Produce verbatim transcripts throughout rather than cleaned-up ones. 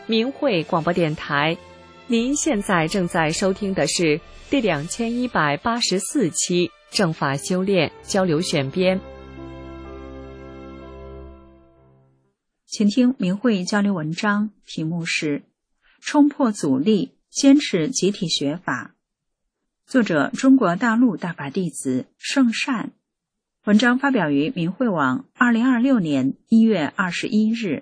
明慧广播电台，您现在正在收听的是第两千一百八十四期正法修炼交流选编。 请听明慧交流文章，题目是冲破阻力，坚持集体学法。作者中国大陆大法弟子圣善。文章发表于明慧网二零二六年一月二十一日。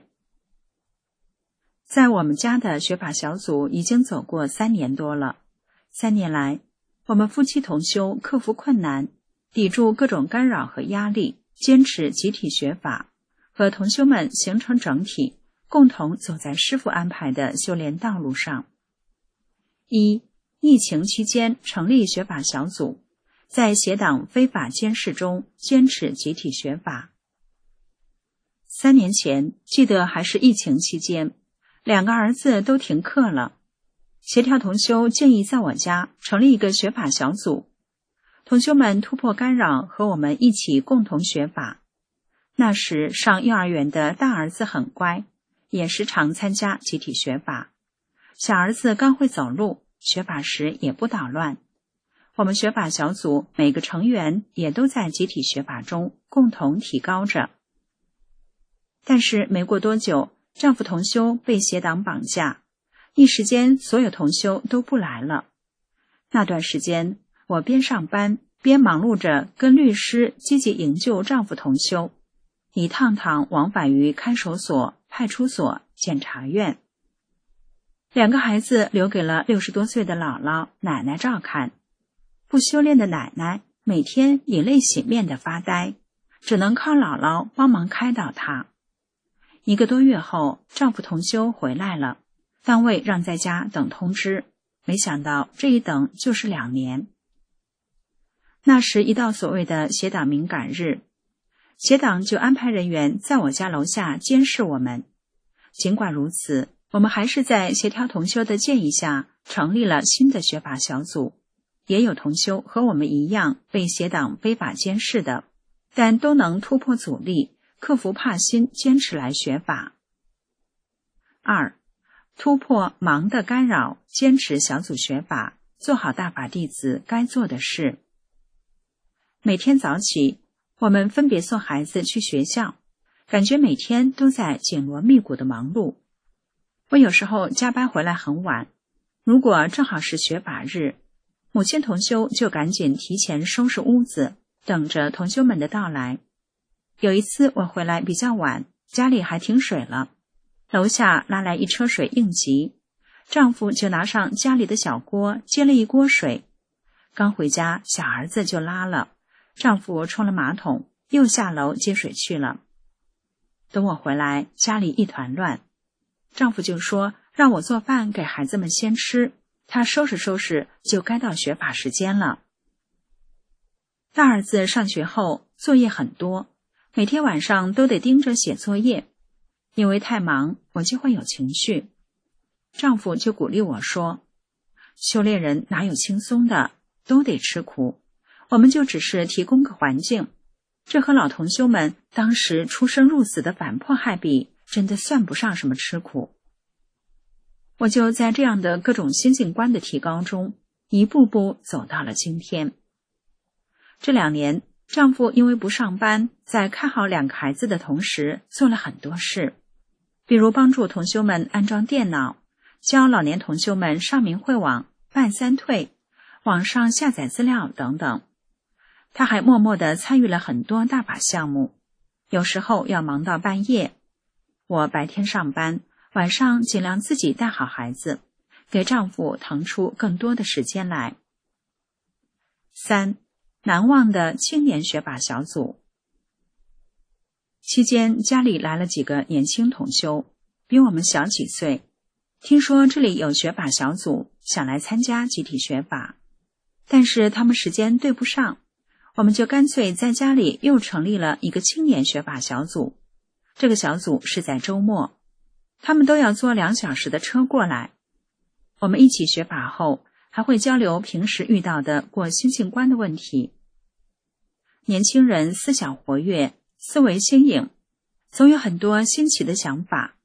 在我们家的学法小组已经走过三年多了。三年来，我们夫妻同修克服困难，抵住各种干扰和压力，坚持集体学法，和同修们形成整体，共同走在师父安排的修炼道路上。一、疫情期间成立学法小组，在邪党非法监视中坚持集体学法。三年前，记得还是疫情期间，两个儿子都停课了。协调同修建议在我家成立一个学法小组，同修们突破干扰，和我们一起共同学法。那时上幼儿园的大儿子很乖，也时常参加集体学法。小儿子刚会走路，学法时也不捣乱。我们学法小组每个成员也都在集体学法中共同提高着。但是没过多久，丈夫同修被邪党绑架，一时间所有同修都不来了。那段时间，我边上班边忙碌着跟律师积极营救丈夫同修，一趟趟往返于看守所、派出所、检察院。两个孩子留给了六十多岁的姥姥、奶奶照看。不修炼的奶奶每天以泪洗面地发呆，只能靠姥姥帮忙开导她。一个多月后，丈夫同修回来了，单位让在家等通知，没想到这一等就是两年。那时一到所谓的邪党敏感日，邪党就安排人员在我家楼下监视我们。尽管如此，我们还是在协调同修的建议下成立了新的学法小组，也有同修和我们一样被邪党非法监视的，但都能突破阻力，克服怕心，坚持来学法。二、突破忙的干扰，坚持小组学法，做好大法弟子该做的事。每天早起，我们分别送孩子去学校，感觉每天都在紧锣密鼓的忙碌。我有时候加班回来很晚，如果正好是学法日，母亲同修就赶紧提前收拾屋子，等着同修们的到来。有一次我回来比较晚，家里还停水了，楼下拉来一车水应急，丈夫就拿上家里的小锅接了一锅水。刚回家，小儿子就拉了，丈夫冲了马桶，又下楼接水去了。等我回来，家里一团乱，丈夫就说让我做饭给孩子们先吃，他收拾收拾就该到学法时间了。大儿子上学后作业很多，每天晚上都得盯着写作业，因为太忙，我就会有情绪。丈夫就鼓励我说，修炼人哪有轻松的，都得吃苦，我们就只是提供个环境，这和老同修们当时出生入死的反迫害比，真的算不上什么吃苦。我就在这样的各种心境观的提高中，一步步走到了今天。这两年，丈夫因为不上班，在看好两个孩子的同时，做了很多事，比如帮助同修们安装电脑，教老年同修们上明慧网、办三退、网上下载资料等等。他还默默地参与了很多大法项目，有时候要忙到半夜。我白天上班，晚上尽量自己带好孩子，给丈夫腾出更多的时间来。三、难忘的青年学法小组。期间家里来了几个年轻同修，比我们小几岁，听说这里有学法小组，想来参加集体学法，但是他们时间对不上，我们就干脆在家里又成立了一个青年学法小组。这个小组是在周末，他们都要坐两小时的车过来。我们一起学法后，还会交流平时遇到的过心性观的问题。年轻人思想活跃，思维新颖，总有很多新奇的想法，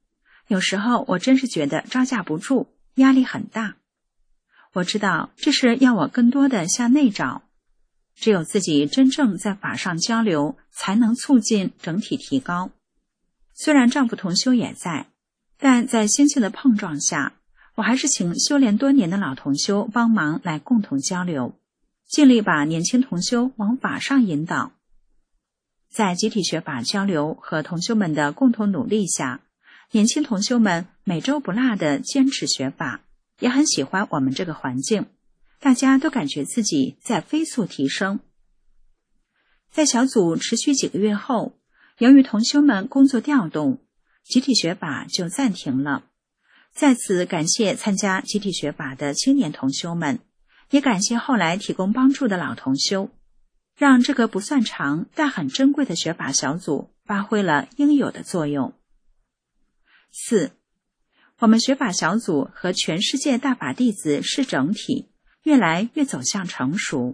有时候我真是觉得招架不住，压力很大。我知道这是要我更多的向内找，只有自己真正在法上交流，才能促进整体提高。虽然丈夫同修也在，但在心性的碰撞下，我还是请修炼多年的老同修帮忙来共同交流，尽力把年轻同修往法上引导。在集体学法交流和同修们的共同努力下，年轻同修们每周不落地坚持学法，也很喜欢我们这个环境，大家都感觉自己在飞速提升。在小组持续几个月后，由于同修们工作调动，集体学法就暂停了。在此感谢参加集体学法的青年同修们，也感谢后来提供帮助的老同修，让这个不算长但很珍贵的学法小组发挥了应有的作用。四，我们学法小组和全世界大法弟子是整体，越来越走向成熟。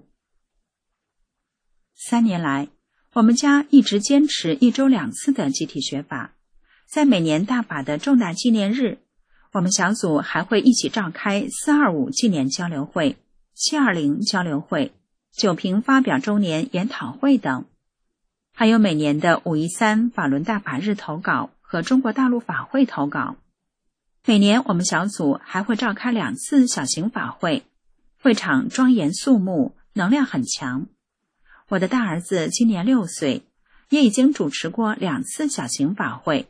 三年来，我们家一直坚持一周两次的集体学法，在每年大法的重大纪念日，我们小组还会一起召开四二五纪念交流会、七二零交流会、九评发表周年研讨会等，还有每年的五一三法轮大法日投稿和中国大陆法会投稿。每年我们小组还会召开两次小型法会，会场庄严肃穆，能量很强。我的大儿子今年六岁，也已经主持过两次小型法会。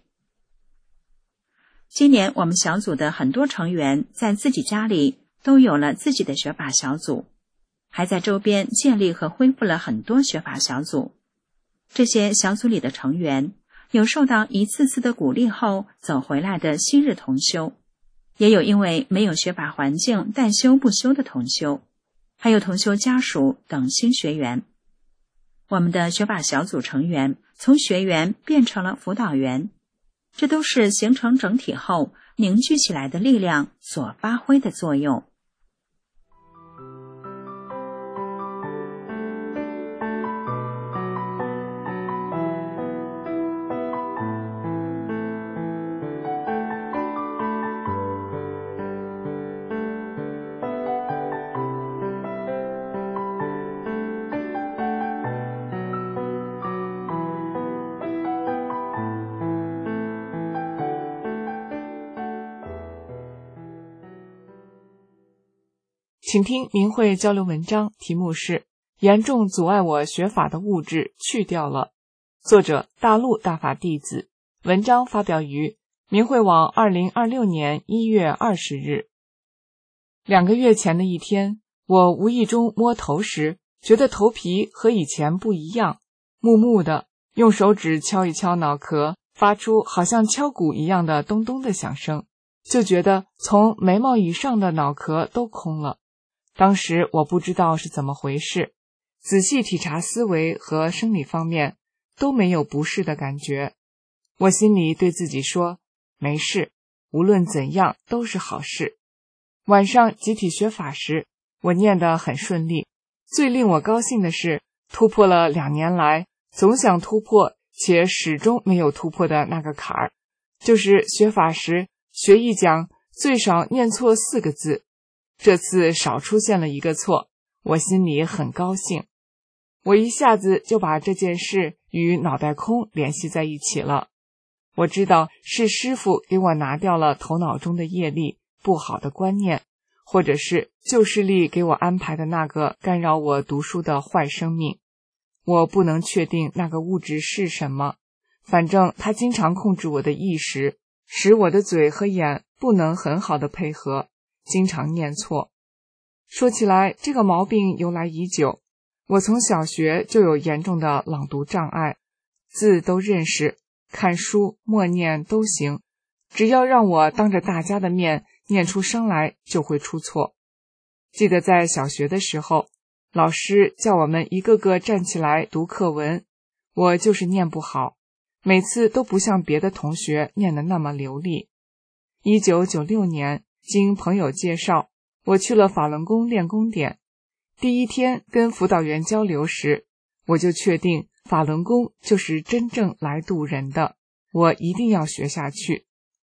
今年我们小组的很多成员在自己家里都有了自己的学法小组，还在周边建立和恢复了很多学法小组。这些小组里的成员有受到一次次的鼓励后走回来的昔日同修，也有因为没有学法环境但修不修的同修，还有同修家属等新学员。我们的学法小组成员从学员变成了辅导员，这都是形成整体后凝聚起来的力量所发挥的作用。 请听明慧交流文章，题目是严重阻碍我学法的物质去掉了，作者大陆大法弟子，文章发表于明慧网二零二六年一月二十日。两个月前的一天，我无意中摸头时，觉得头皮和以前不一样，木木的，用手指敲一敲脑壳，发出好像敲鼓一样的咚咚的响声，就觉得从眉毛以上的脑壳都空了。当时我不知道是怎么回事，仔细体察思维和生理方面都没有不适的感觉。我心里对自己说，没事，无论怎样都是好事。晚上集体学法时，我念得很顺利。最令我高兴的是，突破了两年来总想突破且始终没有突破的那个坎儿，就是学法时学一讲最少念错四个字。这次少出现了一个错，我心里很高兴。我一下子就把这件事与脑袋空联系在一起了。我知道是师父给我拿掉了头脑中的业力、不好的观念，或者是旧势力给我安排的那个干扰我读书的坏生命。我不能确定那个物质是什么，反正它经常控制我的意识，使我的嘴和眼不能很好的配合，经常念错。说起来，这个毛病由来已久。我从小学就有严重的朗读障碍，字都认识，看书默念都行，只要让我当着大家的面念出声来就会出错。记得在小学的时候，老师叫我们一个个站起来读课文，我就是念不好，每次都不像别的同学念得那么流利。一九九六年，经朋友介绍，我去了法轮功练功点。第一天跟辅导员交流时，我就确定法轮功就是真正来渡人的，我一定要学下去。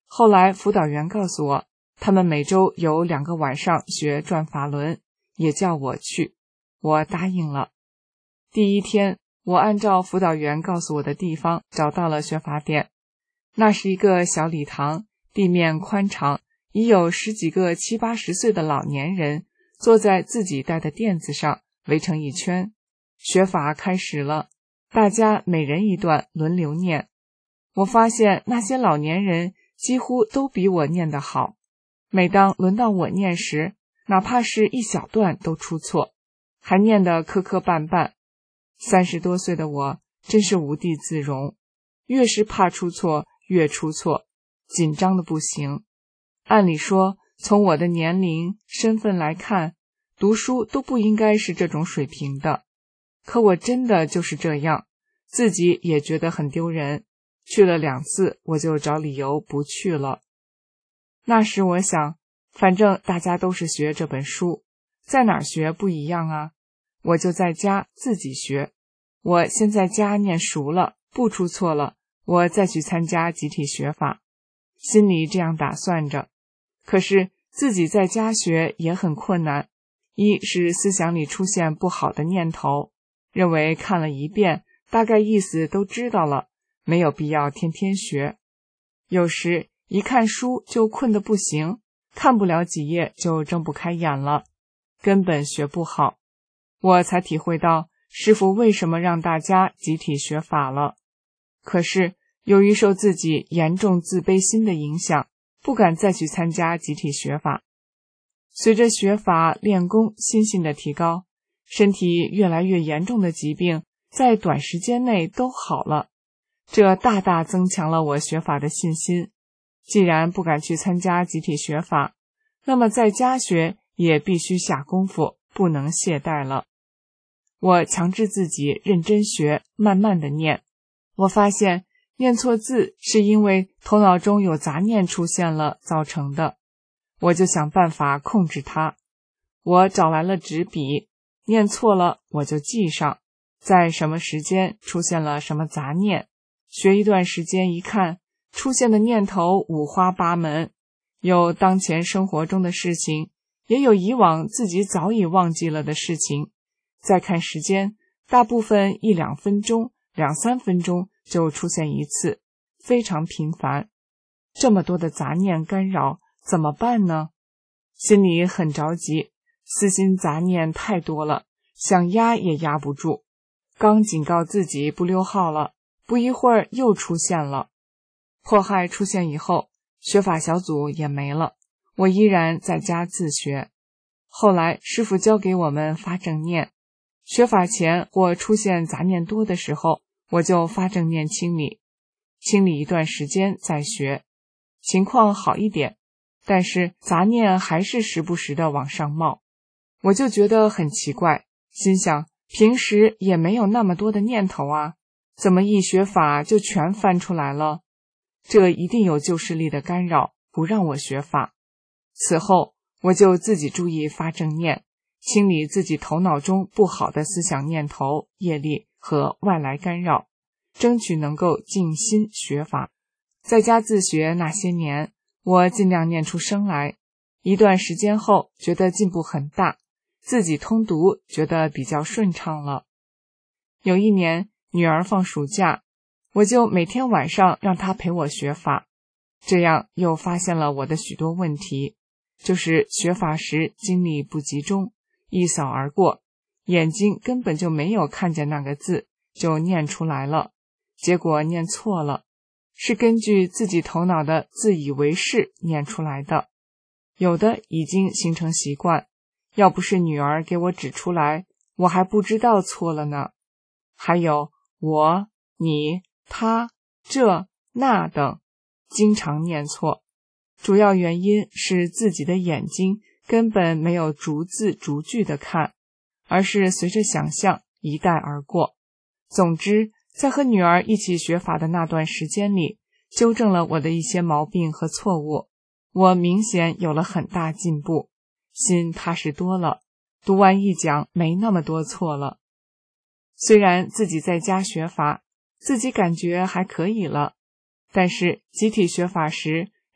后来辅导员告诉我，他们每周有两个晚上学转法轮，也叫我去，我答应了。第一天，我按照辅导员告诉我的地方找到了学法点，那是一个小礼堂，地面宽敞，已有十几个七八十岁的老年人坐在自己带的垫子上，围成一圈。学法开始了，大家每人一段，轮流念。我发现那些老年人几乎都比我念得好，每当轮到我念时，哪怕是一小段都出错，还念得磕磕绊绊。三十多岁的我真是无地自容，越是怕出错越出错，紧张的不行。按理说，从我的年龄、身份来看，读书都不应该是这种水平的，可我真的就是这样，自己也觉得很丢人。去了两次，我就找理由不去了。那时我想，反正大家都是学这本书，在哪儿学不一样啊，我就在家自己学。我先在家念熟了，不出错了，我再去参加集体学法，心里这样打算着。可是自己在家学也很困难，一是思想里出现不好的念头，认为看了一遍，大概意思都知道了，没有必要天天学。有时一看书就困得不行，看不了几页就睁不开眼了，根本学不好。我才体会到师父为什么让大家集体学法了。可是由于受自己严重自卑心的影响，不敢再去参加集体学法。随着学法练功心性的提高，身体越来越严重的疾病在短时间内都好了，这大大增强了我学法的信心。既然不敢去参加集体学法，那么在家学也必须下功夫，不能懈怠了。我强制自己认真学，慢慢的念。我发现念错字是因为头脑中有杂念出现了造成的，我就想办法控制它。我找来了纸笔，念错了我就记上，在什么时间出现了什么杂念。学一段时间一看，出现的念头五花八门，有当前生活中的事情，也有以往自己早已忘记了的事情。再看时间，大部分一两分钟、两三分钟就出现一次，非常频繁。这么多的杂念干扰，怎么办呢？心里很着急，私心杂念太多了，想压也压不住。刚警告自己不溜号了，不一会儿又出现了。迫害出现以后，学法小组也没了，我依然在家自学。后来师父教给我们发正念，学法前或出现杂念多的时候，我就发正念清理，清理一段时间再学，情况好一点，但是杂念还是时不时的往上冒。我就觉得很奇怪，心想平时也没有那么多的念头啊，怎么一学法就全翻出来了？这一定有旧势力的干扰，不让我学法。此后我就自己注意发正念，清理自己头脑中不好的思想念头、业力和外来干扰，争取能够静心学法。在家自学那些年，我尽量念出声来，一段时间后觉得进步很大，自己通读觉得比较顺畅了。有一年女儿放暑假，我就每天晚上让她陪我学法，这样又发现了我的许多问题，就是学法时精力不集中，一扫而过，眼睛根本就没有看见那个字，就念出来了，结果念错了，是根据自己头脑的自以为是念出来的，有的已经形成习惯，要不是女儿给我指出来，我还不知道错了呢。还有我、你、他、这、那等，经常念错，主要原因是自己的眼睛根本没有逐字逐句的看，而是随着想象一带而过。总之，在和女儿一起学法的那段时间里，纠正了我的一些毛病和错误，我明显有了很大进步，心踏实多了，读完一讲没那么多错了。虽然自己在家学法，自己感觉还可以了，但是集体学法时，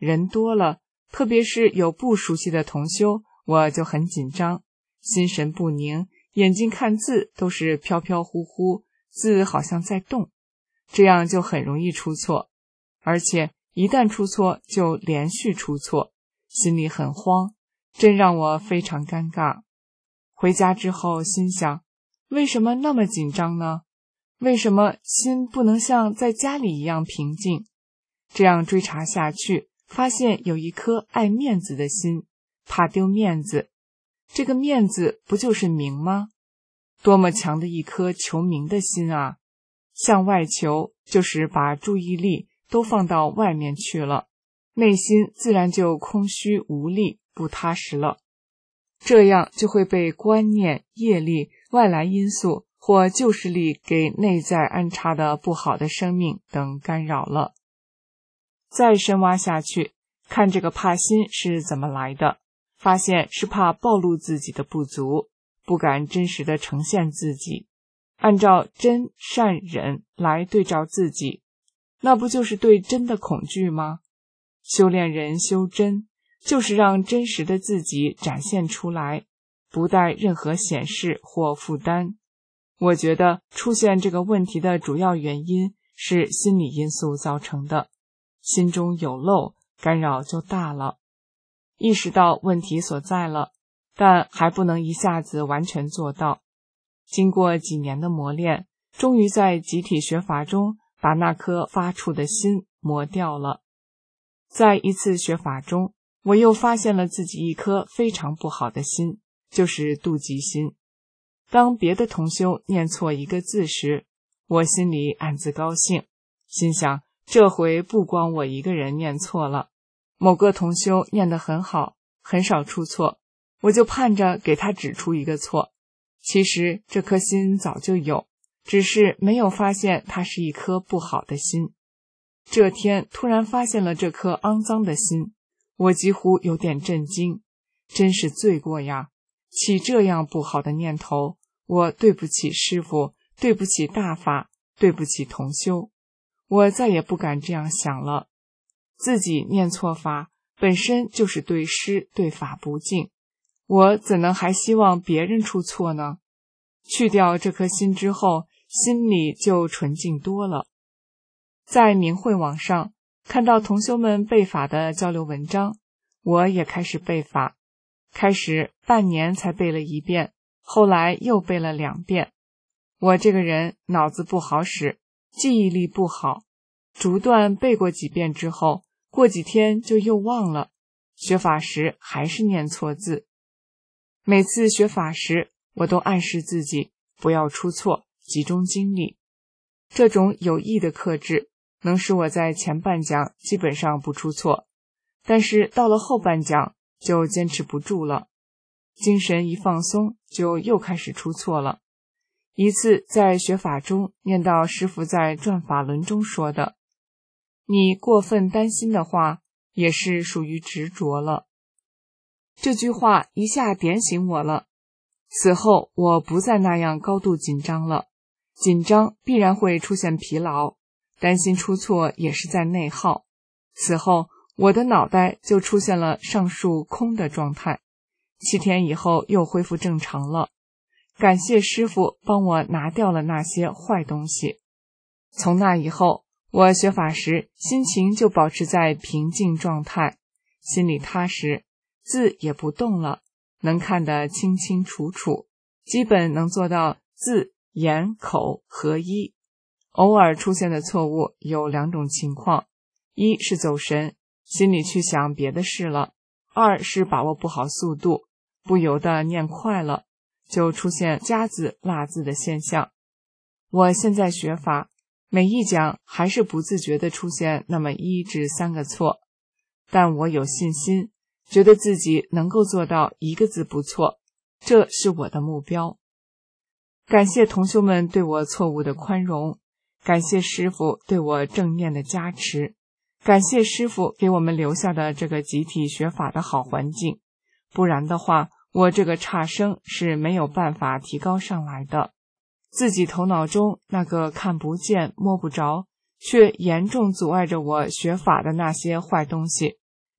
人多了，特别是有不熟悉的同修，我就很紧张，心神不宁，眼睛看字都是飘飘忽忽，字好像在动，这样就很容易出错，而且一旦出错就连续出错，心里很慌，真让我非常尴尬。回家之后心想，为什么那么紧张呢？为什么心不能像在家里一样平静？这样追查下去，发现有一颗爱面子的心，怕丢面子。这个面子不就是名吗？多么强的一颗求名的心啊！向外求，就是把注意力都放到外面去了，内心自然就空虚无力，不踏实了。这样就会被观念、业力、外来因素或旧势力给内在安插的不好的生命等干扰了。再深挖下去，看这个怕心是怎么来的，发现是怕暴露自己的不足，不敢真实的呈现自己，按照真善忍来对照自己，那不就是对真的恐惧吗？修炼人修真，就是让真实的自己展现出来，不带任何显示或负担。我觉得出现这个问题的主要原因是心理因素造成的，心中有漏，干扰就大了。意识到问题所在了，但还不能一下子完全做到。经过几年的磨练，终于在集体学法中把那颗发怵的心磨掉了。在一次学法中，我又发现了自己一颗非常不好的心，就是妒忌心。当别的同修念错一个字时，我心里暗自高兴，心想这回不光我一个人念错了，某个同修念得很好，很少出错，我就盼着给他指出一个错。其实这颗心早就有，只是没有发现它是一颗不好的心。这天突然发现了这颗肮脏的心，我几乎有点震惊，真是罪过呀！起这样不好的念头，我对不起师父，对不起大法，对不起同修，我再也不敢这样想了。自己念错法，本身就是对师对法不敬，我怎能还希望别人出错呢？去掉这颗心之后，心里就纯净多了。在明慧网上看到同修们背法的交流文章，我也开始背法，开始半年才背了一遍，后来又背了两遍。我这个人脑子不好使，记忆力不好，逐段背过几遍之后，过几天就又忘了，学法时还是念错字。每次学法时，我都暗示自己不要出错，集中精力。这种有意的克制能使我在前半讲基本上不出错，但是到了后半讲就坚持不住了，精神一放松就又开始出错了。一次在学法中念到师父在转法轮中说的，你过分担心的话也是属于执着了。这句话一下点醒我了，此后我不再那样高度紧张了，紧张必然会出现疲劳，担心出错也是在内耗。此后我的脑袋就出现了上述空的状态，七天以后又恢复正常了。感谢师父帮我拿掉了那些坏东西。从那以后，我学法时心情就保持在平静状态，心里踏实，字也不动了，能看得清清楚楚，基本能做到字眼口合一。偶尔出现的错误有两种情况，一是走神，心里去想别的事了；二是把握不好速度，不由得念快了，就出现加字落字的现象。我现在学法，每一讲还是不自觉地出现那么一至三个错，但我有信心，觉得自己能够做到一个字不错，这是我的目标。感谢同修们对我错误的宽容，感谢师父对我正念的加持，感谢师父给我们留下的这个集体学法的好环境，不然的话，我这个差生是没有办法提高上来的。自己头脑中那个看不见摸不着，却严重阻碍着我学法的那些坏东西，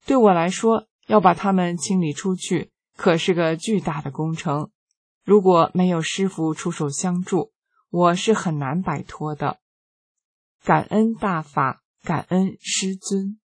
对我来说，要把它们清理出去，可是个巨大的工程。如果没有师父出手相助，我是很难摆脱的。感恩大法，感恩师尊。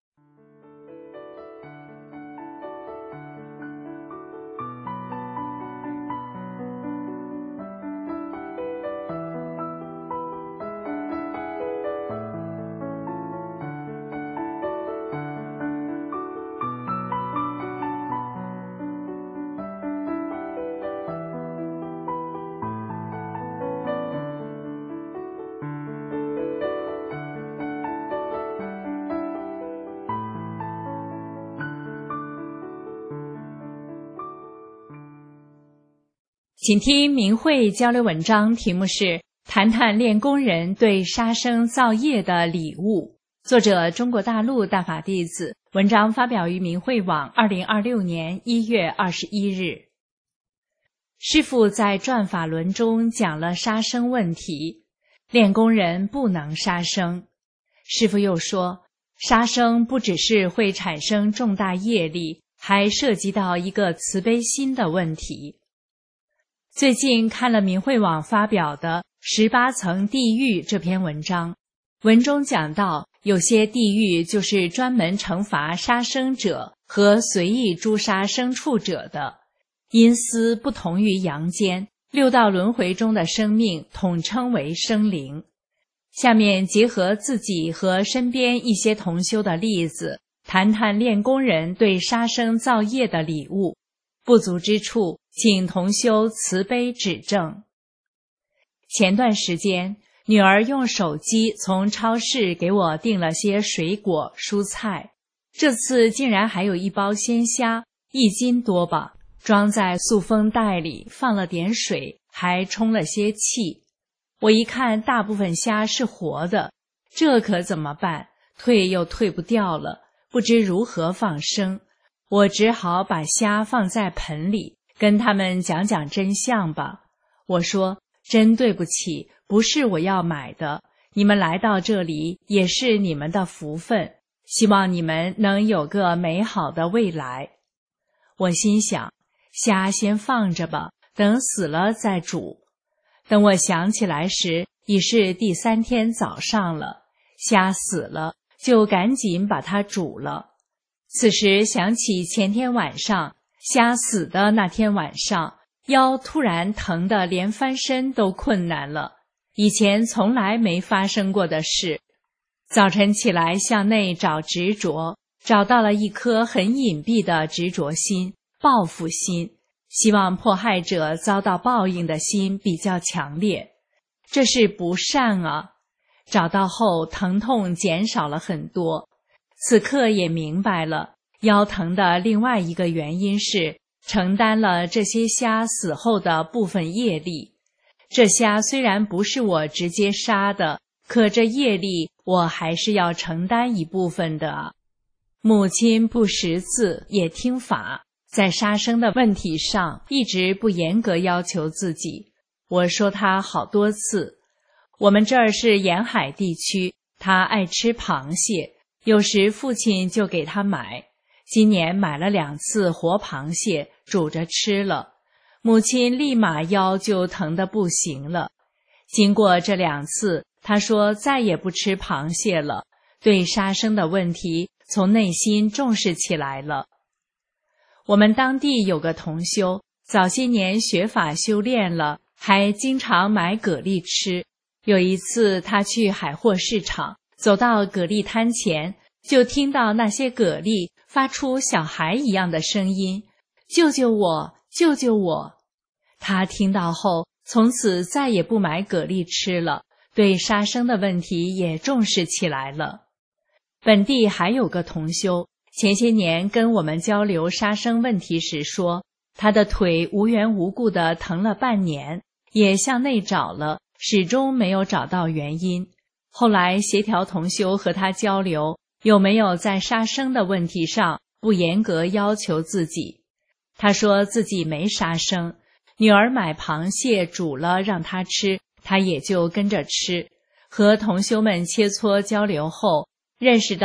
请听明慧交流文章，题目是谈谈练功人对杀生造业的礼物，作者中国大陆大法弟子，文章发表于明慧网二零二六年一月二十一日。师父在转法轮中讲了杀生问题，练功人不能杀生。师父又说，杀生不只是会产生重大业力，还涉及到一个慈悲心的问题。最近看了明慧网发表的《十八层地狱》这篇文章，文中讲到，有些地狱就是专门惩罚杀生者和随意诛杀牲畜者的，阴司不同于阳间，六道轮回中的生命统称为生灵。下面结合自己和身边一些同修的例子，谈谈练功人对杀生造业的礼物，不足之处请同修慈悲指正。前段时间，女儿用手机从超市给我订了些水果蔬菜，这次竟然还有一包鲜虾，一斤多吧，装在塑封袋里，放了点水，还充了些气。我一看大部分虾是活的，这可怎么办？退又退不掉了，不知如何放生。我只好把虾放在盆里，跟他们讲讲真相吧。我说，真对不起，不是我要买的，你们来到这里也是你们的福分，希望你们能有个美好的未来。我心想，虾先放着吧，等死了再煮。等我想起来时，已是第三天早上了，虾死了，就赶紧把它煮了。此时想起前天晚上虾死的那天晚上，腰突然疼得连翻身都困难了，以前从来没发生过的事。早晨起来向内找执着，找到了一颗很隐蔽的执着心，报复心，希望迫害者遭到报应的心比较强烈，这是不善啊。找到后疼痛减少了很多，此刻也明白了，腰疼的另外一个原因是承担了这些虾死后的部分业力。这虾虽然不是我直接杀的，可这业力我还是要承担一部分的啊。母亲不识字也听法，在杀生的问题上一直不严格要求自己。我说他好多次，我们这儿是沿海地区，他爱吃螃蟹，有时父亲就给他买。今年买了两次活螃蟹，煮着吃了，母亲立马腰就疼得不行了。经过这两次，他说再也不吃螃蟹了，对杀生的问题从内心重视起来了。我们当地有个同修，早些年学法修炼了，还经常买蛤蜊吃。有一次他去海货市场，走到蛤蜊摊前，就听到那些蛤蜊发出小孩一样的声音，救救我，救救我。他听到后，从此再也不买蛤蜊吃了，对杀生的问题也重视起来了。本地还有个同修，前些年跟我们交流杀生问题时说，他的腿无缘无故地疼了半年，也向内找了，始终没有找到原因。后来协调同修和他交流，有没有在杀生的问题上不严格要求自己。他说自己没杀生，女儿买螃蟹煮了让他吃，他也就跟着吃。和同修们切磋交流后，认识到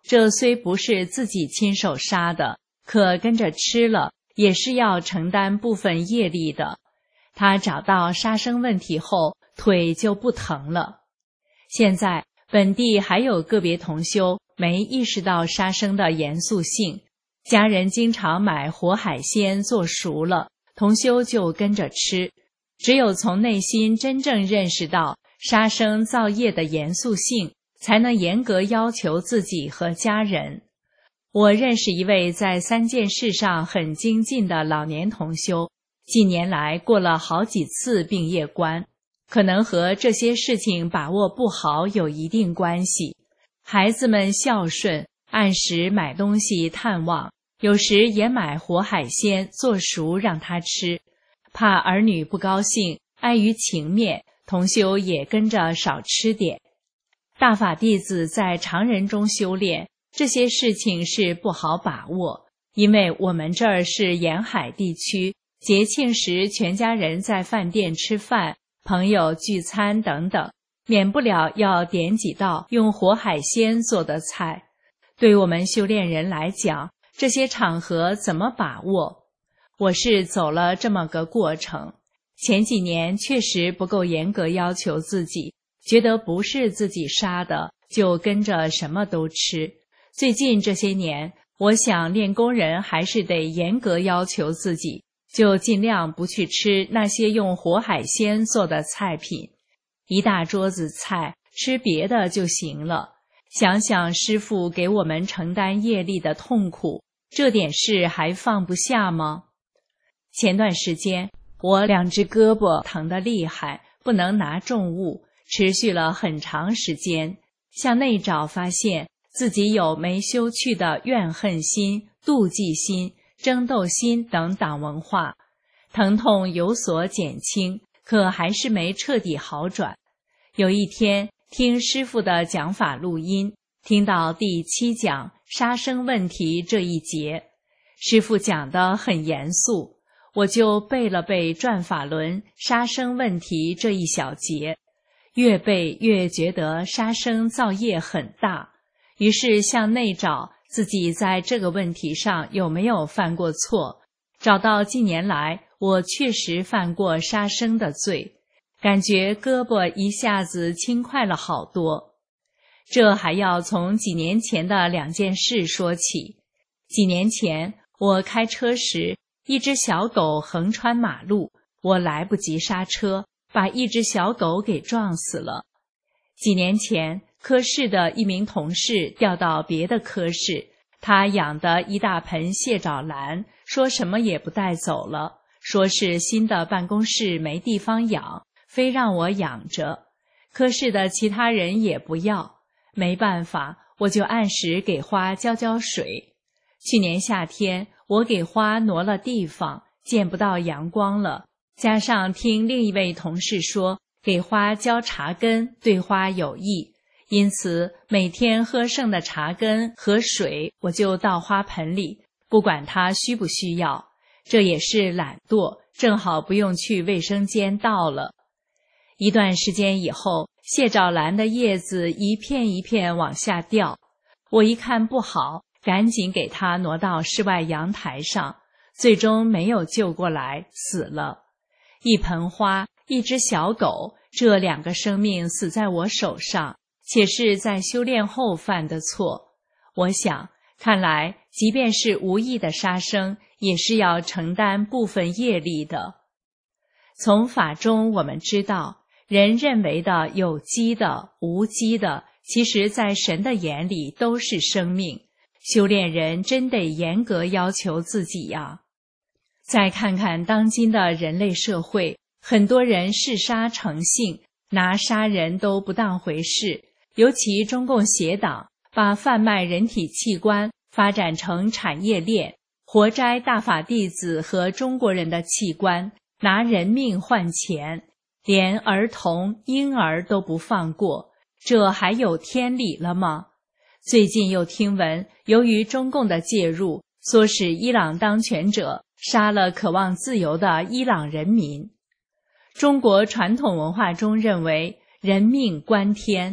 这虽不是自己亲手杀的，可跟着吃了，也是要承担部分业力的。他找到杀生问题后，腿就不疼了。现在本地还有个别同修没意识到杀生的严肃性，家人经常买活海鲜做熟了，同修就跟着吃。只有从内心真正认识到杀生造业的严肃性，才能严格要求自己和家人。我认识一位在三件事上很精进的老年同修，近年来过了好几次病业关，可能和这些事情把握不好有一定关系。孩子们孝顺，按时买东西探望，有时也买活海鲜做熟让他吃。怕儿女不高兴，碍于情面，同修也跟着少吃点。大法弟子在常人中修炼，这些事情是不好把握，因为我们这儿是沿海地区，节庆时全家人在饭店吃饭，朋友聚餐等等，免不了要点几道用活海鲜做的菜。对我们修炼人来讲，这些场合怎么把握？我是走了这么个过程。前几年确实不够严格要求自己，觉得不是自己杀的就跟着什么都吃。最近这些年，我想练功人还是得严格要求自己，就尽量不去吃那些用活海鲜做的菜品。一大桌子菜，吃别的就行了。想想师父给我们承担业力的痛苦，这点事还放不下吗？前段时间，我两只胳膊疼得厉害，不能拿重物，持续了很长时间。向内找发现自己有没修去的怨恨心、妒忌心、争斗心等党文化，疼痛有所减轻，可还是没彻底好转。有一天听师父的讲法录音，听到第七讲杀生问题这一节，师父讲得很严肃，我就背了背转法轮杀生问题这一小节，越背越觉得杀生造业很大，于是向内找自己在这个问题上有没有犯过错，找到近年来我确实犯过杀生的罪，感觉胳膊一下子轻快了好多。这还要从几年前的两件事说起。几年前我开车时，一只小狗横穿马路，我来不及刹车，把一只小狗给撞死了。几年前，科室的一名同事调到别的科室，他养的一大盆蟹爪兰，说什么也不带走了，说是新的办公室没地方养，非让我养着。科室的其他人也不要，没办法，我就按时给花浇浇水。去年夏天，我给花挪了地方，见不到阳光了，加上听另一位同事说给花浇茶根对花有益，因此每天喝剩的茶根和水我就倒花盆里，不管它需不需要。这也是懒惰，正好不用去卫生间倒了。一段时间以后，蟹爪兰的叶子一片一片往下掉，我一看不好，赶紧给它挪到室外阳台上，最终没有救过来，死了。一盆花，一只小狗，这两个生命死在我手上，且是在修炼后犯的错。我想，看来即便是无意的杀生，也是要承担部分业力的。从法中我们知道，人认为的有机的、无机的，其实在神的眼里都是生命。修炼人真得严格要求自己呀。再看看当今的人类社会，很多人嗜杀成性，拿杀人都不当回事。尤其中共邪党把贩卖人体器官发展成产业链，活摘大法弟子和中国人的器官，拿人命换钱，连儿童、婴儿都不放过，这还有天理了吗？最近又听闻，由于中共的介入，唆使伊朗当权者杀了渴望自由的伊朗人民。中国传统文化中认为人命关天，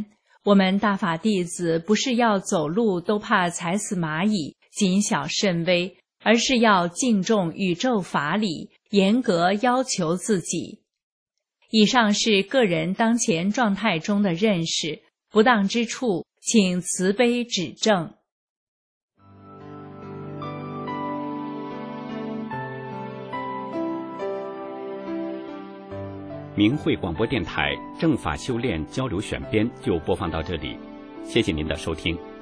我们大法弟子不是要走路都怕踩死蚂蚁，谨小慎微，而是要敬重宇宙法理，严格要求自己。以上是个人当前状态中的认识，不当之处，请慈悲指正。 明慧广播电台正法修炼交流选编就播放到这里，谢谢您的收听。